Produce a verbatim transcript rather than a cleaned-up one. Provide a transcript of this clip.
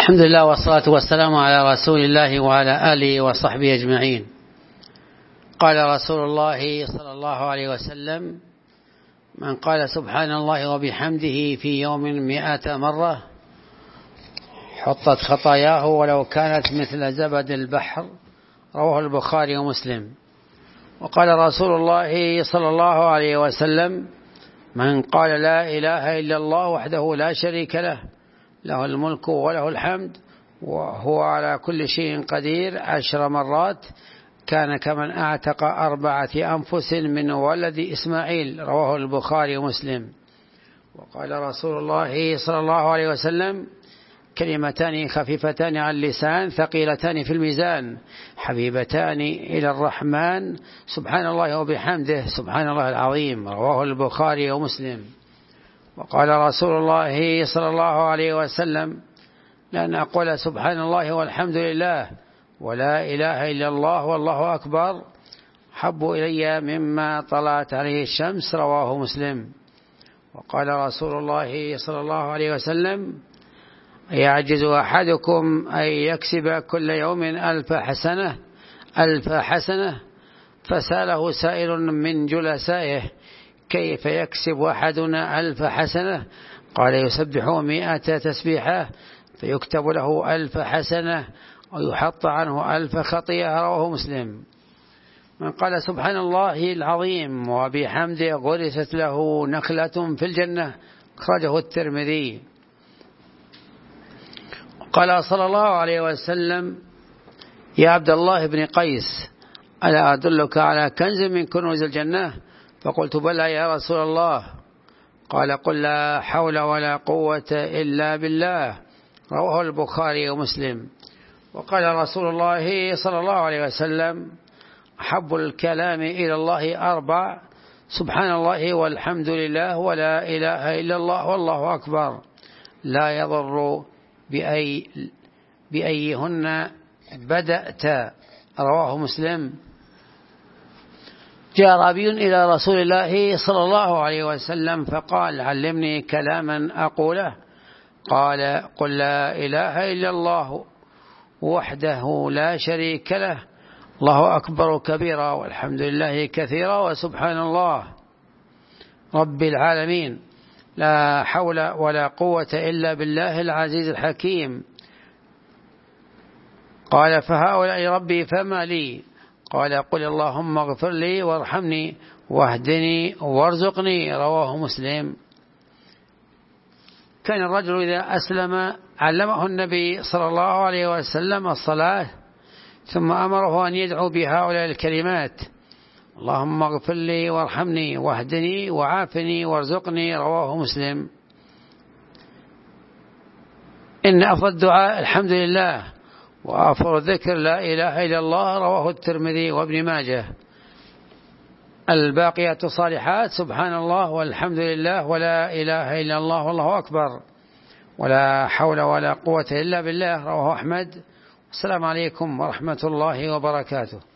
الحمد لله والصلاة والسلام على رسول الله وعلى آله وصحبه أجمعين. قال رسول الله صلى الله عليه وسلم: من قال سبحان الله وبحمده في يوم مئة مرة حطت خطاياه ولو كانت مثل زبد البحر. رواه البخاري ومسلم. وقال رسول الله صلى الله عليه وسلم: من قال لا إله إلا الله وحده لا شريك له له الملك وله الحمد وهو على كل شيء قدير عشر مرات كان كمن أعتق أربعة أنفس من ولد إسماعيل. رواه البخاري ومسلم. وقال رسول الله صلى الله عليه وسلم: كلمتان خفيفتان على اللسان ثقيلتان في الميزان حبيبتان إلى الرحمن سبحان الله وبحمده سبحان الله العظيم. رواه البخاري ومسلم. وقال رسول الله صلى الله عليه وسلم: لأن أقول سبحان الله والحمد لله ولا إله إلا الله والله أكبر حب إلي مما طلعت عليه الشمس. رواه مسلم. وقال رسول الله صلى الله عليه وسلم: يعجز أحدكم أن يكسب كل يوم ألف حسنة ألف حسنة فسأله سائل من جلسائه: كيف يكسب أحدنا ألف حسنة؟ قال: يسبح مئة تسبيحة فيكتب له ألف حسنة ويحط عنه ألف خطيئة. رواه مسلم. من قال سبحان الله العظيم وبحمده غرست له نخلة في الجنة. أخرجه الترمذي. قال صلى الله عليه وسلم: يا عبد الله بن قيس، ألا أدلك على كنز من كنوز الجنة؟ فقلت: بلى يا رسول الله. قال: قل لا حول ولا قوة إلا بالله. رواه البخاري ومسلم. وقال رسول الله صلى الله عليه وسلم: أحب الكلام إلى الله أربع: سبحان الله والحمد لله ولا إله إلا الله والله أكبر لا يضر بأي بأيهن بدأت. رواه مسلم. جاء أعرابي إلى رسول الله صلى الله عليه وسلم فقال: علمني كلاما أقوله. قال: قل لا إله إلا الله وحده لا شريك له الله أكبر كبيرا والحمد لله كثيرا وسبحان الله رب العالمين لا حول ولا قوة إلا بالله العزيز الحكيم. قال: فهؤلاء ربي فما لي؟ قال: قل اللهم اغفر لي وارحمني واهدني وارزقني. رواه مسلم. كان الرجل إذا أسلم علمه النبي صلى الله عليه وسلم الصلاة ثم أمره أن يدعو بهؤلاء الكلمات: اللهم اغفر لي وارحمني واهدني وعافني وارزقني. رواه مسلم. إن أفضل الدعاء الحمد لله وأفضل الذكر لا إله إلا الله. رواه الترمذي وابن ماجه. الباقيات الصالحات سبحان الله والحمد لله ولا إله إلا الله والله أكبر ولا حول ولا قوة إلا بالله. رواه أحمد. السلام عليكم ورحمة الله وبركاته.